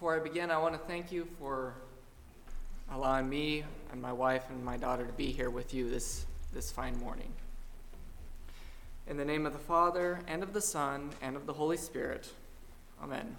Before I begin, I want to thank you for allowing me and my wife and my daughter to be here with you this fine morning. In the name of the Father, and of the Son, and of the Holy Spirit. Amen.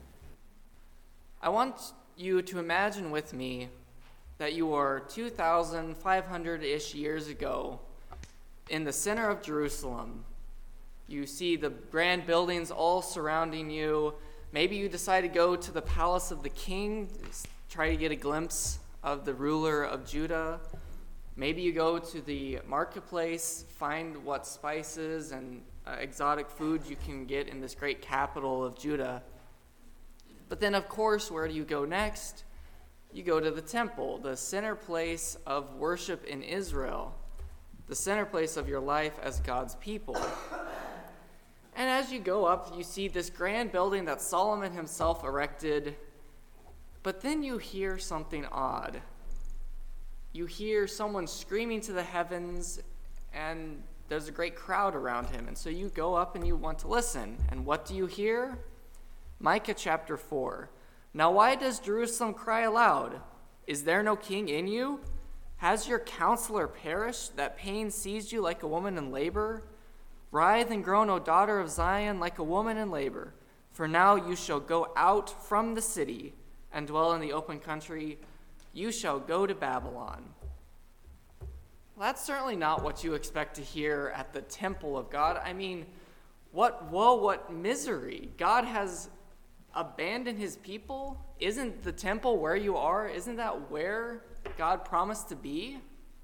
I want you to imagine with me that you are 2,500-ish years ago in the center of Jerusalem. You see the grand buildings all surrounding you. Maybe you decide to go to the palace of the king, try to get a glimpse of the ruler of Judah. Maybe you go to the marketplace, find what spices and exotic foods you can get in this great capital of Judah. But then, of course, where do you go next? You go to the temple, the center place of worship in Israel, the center place of your life as God's people. And as you go up, you see this grand building that Solomon himself erected. But then you hear something odd. You hear someone screaming to the heavens, and there's a great crowd around him. And so you go up and you want to listen. And what do you hear? Micah chapter 4. Now why does Jerusalem cry aloud? Is there no king in you? Has your counselor perished, that pain seized you like a woman in labor? Writhe and groan, O daughter of Zion, like a woman in labor. For now you shall go out from the city and dwell in the open country. You shall go to Babylon. Well, that's certainly not what you expect to hear at the temple of God. I mean, what woe, what misery. God has abandoned his people? Isn't the temple where you are? Isn't that where God promised to be?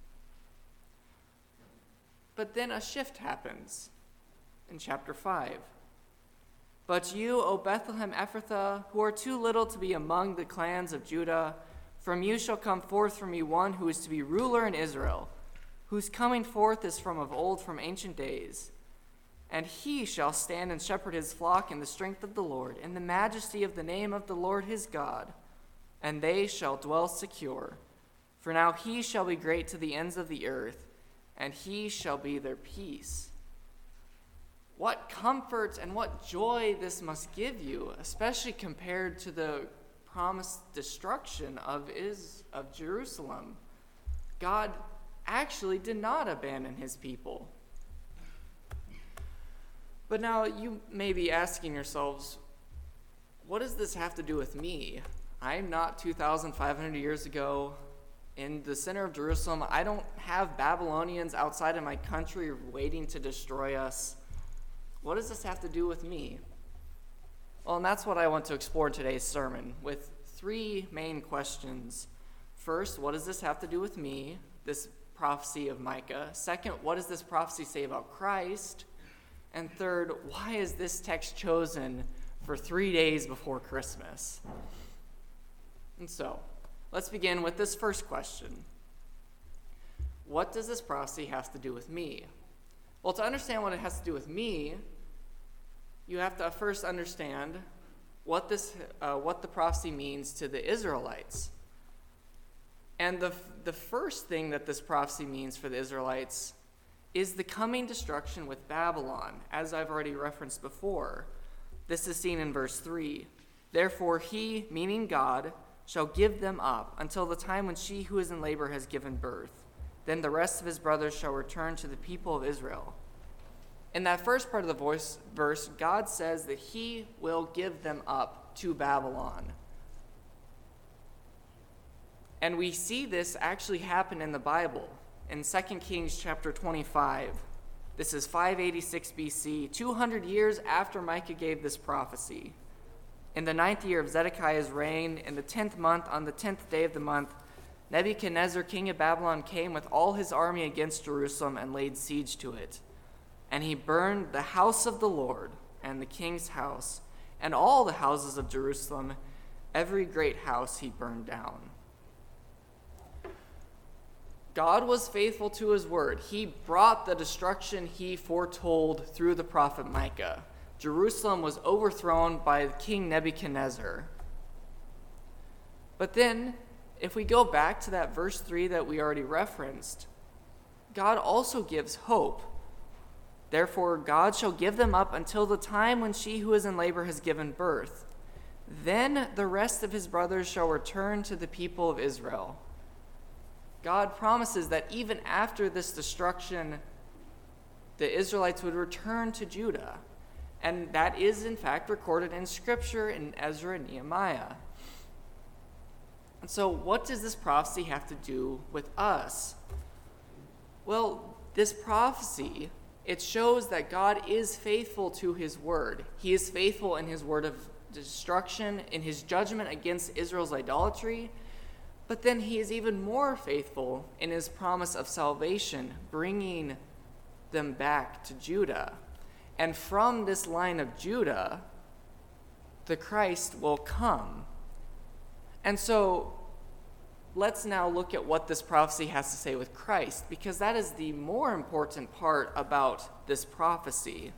But then a shift happens in chapter 5. But you, O Bethlehem Ephrathah, who are too little to be among the clans of Judah, from you shall come forth from me one who is to be ruler in Israel, whose coming forth is from of old, from ancient days. And he shall stand and shepherd his flock in the strength of the Lord, in the majesty of the name of the Lord his God, and they shall dwell secure. For now he shall be great to the ends of the earth, and he shall be their peace. What comfort and what joy this must give you, especially compared to the promised destruction of Jerusalem. God actually did not abandon his people. But now you may be asking yourselves, what does this have to do with me? I'm not 2,500 years ago in the center of Jerusalem. I don't have Babylonians outside of my country waiting to destroy us. What does this have to do with me? Well, and that's what I want to explore in today's sermon with three main questions. First, what does this have to do with me, this prophecy of Micah? Second, what does this prophecy say about Christ? And third, why is this text chosen for 3 days before Christmas? And so, let's begin with this first question. What does this prophecy have to do with me? Well, to understand what it has to do with me, you have to first understand what the prophecy means to the Israelites. And the first thing that this prophecy means for the Israelites is the coming destruction with Babylon, as I've already referenced before. This is seen in verse 3. Therefore he, meaning God, shall give them up until the time when she who is in labor has given birth. Then the rest of his brothers shall return to the people of Israel. In that first part of the verse, God says that he will give them up to Babylon. And we see this actually happen in the Bible. In 2 Kings chapter 25, this is 586 BC, 200 years after Micah gave this prophecy. In the 9th year of Zedekiah's reign, in the 10th month, on the 10th day of the month, Nebuchadnezzar, king of Babylon, came with all his army against Jerusalem and laid siege to it. And he burned the house of the Lord and the king's house and all the houses of Jerusalem. Every great house he burned down. God was faithful to his word. He brought the destruction he foretold through the prophet Micah. Jerusalem was overthrown by King Nebuchadnezzar. But then, if we go back to that verse 3 that we already referenced, God also gives hope. Therefore, God shall give them up until the time when she who is in labor has given birth. Then the rest of his brothers shall return to the people of Israel. God promises that even after this destruction, the Israelites would return to Judah. And that is, in fact, recorded in Scripture in Ezra and Nehemiah. And so what does this prophecy have to do with us? Well, this prophecy, it shows that God is faithful to his word. He is faithful in his word of destruction, in his judgment against Israel's idolatry, but then he is even more faithful in his promise of salvation, bringing them back to Judah. And from this line of Judah, the Christ will come. And so let's now look at what this prophecy has to say with Christ, because that is the more important part about this prophecy.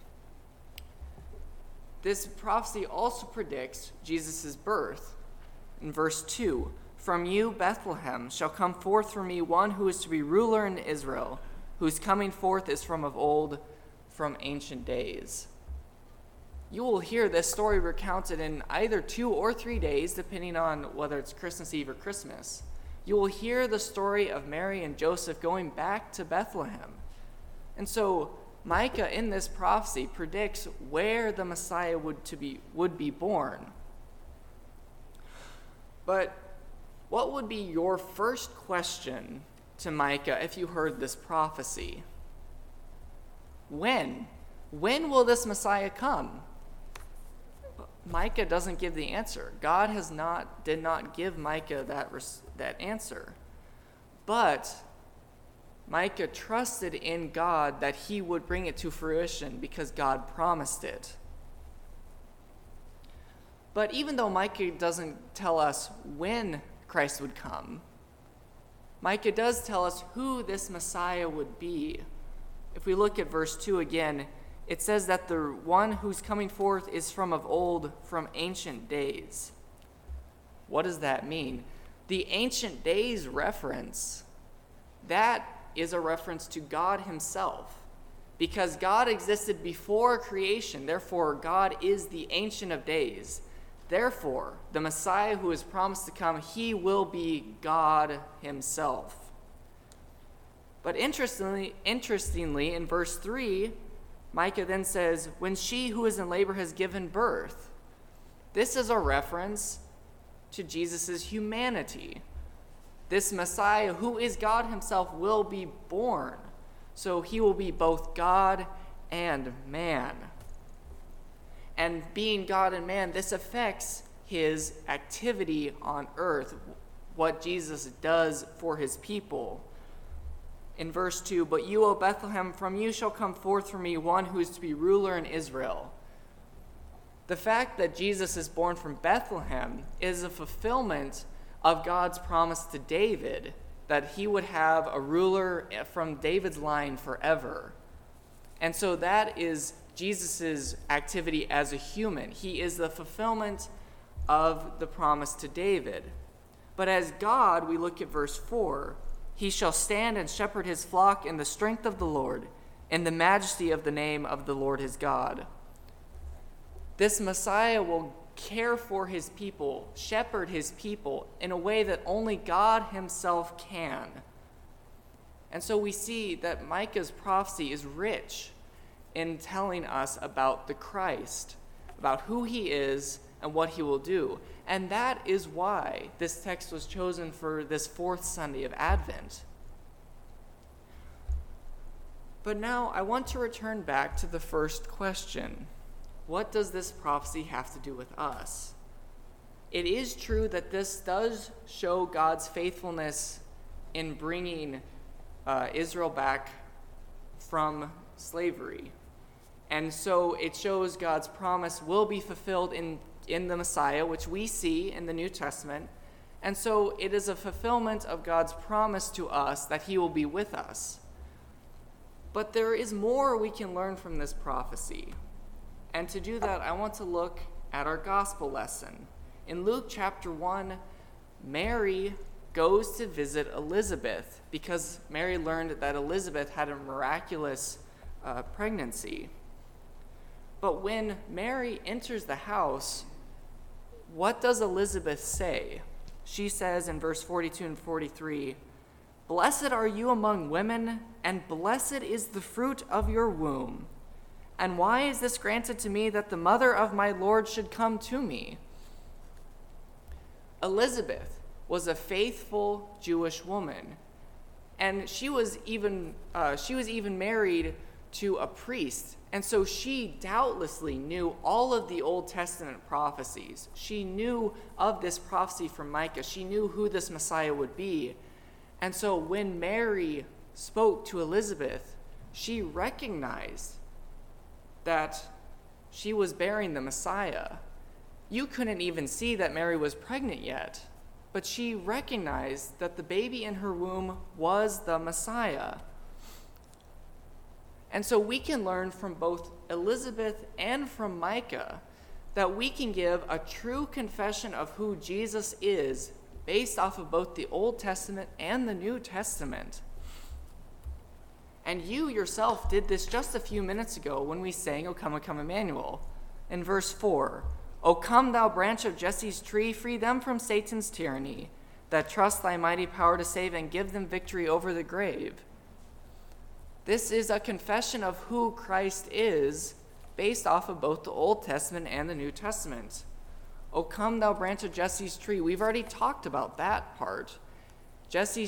This prophecy also predicts Jesus' birth. In verse 2, "From you, Bethlehem, shall come forth for me one who is to be ruler in Israel, whose coming forth is from of old, from ancient days." You will hear this story recounted in either 2 or 3 days, depending on whether it's Christmas Eve or Christmas. You will hear the story of Mary and Joseph going back to Bethlehem. And so Micah in this prophecy predicts where the Messiah would be born. But what would be your first question to Micah if you heard this prophecy? When? When will this Messiah come? Micah doesn't give the answer. God did not give Micah that answer. But Micah trusted in God that he would bring it to fruition because God promised it. But even though Micah doesn't tell us when Christ would come, Micah does tell us who this Messiah would be. If we look at verse 2 again, it says that the one who's coming forth is from of old, from ancient days. What does that mean? The ancient days reference, that is a reference to God himself. Because God existed before creation, therefore God is the Ancient of Days. Therefore, the Messiah who is promised to come, he will be God himself. But interestingly, in verse 3, Micah then says, "When she who is in labor has given birth." This is a reference to Jesus' humanity. This Messiah, who is God himself, will be born. So he will be both God and man. And being God and man, this affects his activity on earth, what Jesus does for his people. In verse 2, "But you, O Bethlehem, from you shall come forth for me one who is to be ruler in Israel." The fact that Jesus is born from Bethlehem is a fulfillment of God's promise to David that he would have a ruler from David's line forever. And so that is Jesus' activity as a human. He is the fulfillment of the promise to David. But as God, we look at verse 4, "He shall stand and shepherd his flock in the strength of the Lord, in the majesty of the name of the Lord his God." This Messiah will care for his people, shepherd his people in a way that only God himself can. And so we see that Micah's prophecy is rich in telling us about the Christ, about who he is and what he will do. And that is why this text was chosen for this 4th Sunday of Advent. But now I want to return back to the first question. What does this prophecy have to do with us? It is true that this does show God's faithfulness in bringing Israel back from slavery. And so it shows God's promise will be fulfilled in the Messiah, which we see in the New Testament. And so it is a fulfillment of God's promise to us that he will be with us. But there is more we can learn from this prophecy. And to do that, I want to look at our gospel lesson. In Luke chapter 1, Mary goes to visit Elizabeth because Mary learned that Elizabeth had a miraculous pregnancy. But when Mary enters the house, what does Elizabeth say? She says in verse 42 and 43, "Blessed are you among women, and blessed is the fruit of your womb. And why is this granted to me, that the mother of my Lord should come to me?" Elizabeth was a faithful Jewish woman, and she was even married to a priest, and so she doubtlessly knew all of the Old Testament prophecies. She knew of this prophecy from Micah. She knew who this Messiah would be. And so when Mary spoke to Elizabeth, she recognized that she was bearing the Messiah. You couldn't even see that Mary was pregnant yet, but she recognized that the baby in her womb was the Messiah. And so we can learn from both Elizabeth and from Micah that we can give a true confession of who Jesus is based off of both the Old Testament and the New Testament. And you yourself did this just a few minutes ago when we sang, "O come, O come, Emmanuel." In verse 4, "O come, thou branch of Jesse's tree, free them from Satan's tyranny, that trust thy mighty power to save and give them victory over the grave." This is a confession of who Christ is based off of both the Old Testament and the New Testament. "O come, thou branch of Jesse's tree." We've already talked about that part. Jesse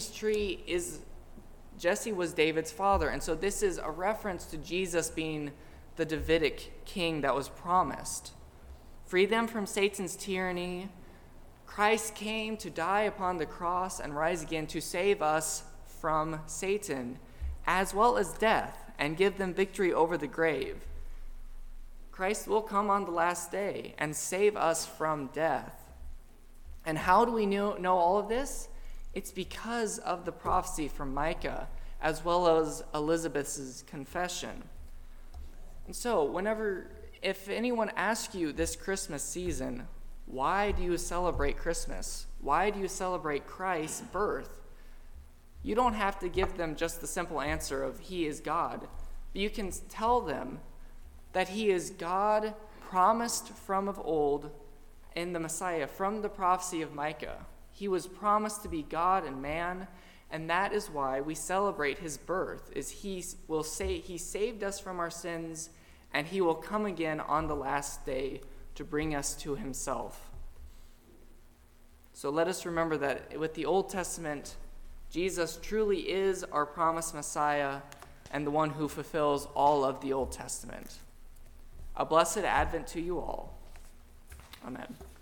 was David's father, and so this is a reference to Jesus being the Davidic king that was promised. Free them from Satan's tyranny. Christ came to die upon the cross and rise again to save us from Satan, as well as death, and give them victory over the grave. Christ will come on the last day and save us from death. And how do we know all of this? It's because of the prophecy from Micah, as well as Elizabeth's confession. And so, if anyone asks you this Christmas season, why do you celebrate Christmas? Why do you celebrate Christ's birth? You don't have to give them just the simple answer of He is God, but you can tell them that He is God promised from of old in the Messiah, from the prophecy of Micah. He was promised to be God and man, and that is why we celebrate His birth, is He saved us from our sins, and He will come again on the last day to bring us to Himself. So let us remember that with the Old Testament, Jesus truly is our promised Messiah and the one who fulfills all of the Old Testament. A blessed Advent to you all. Amen.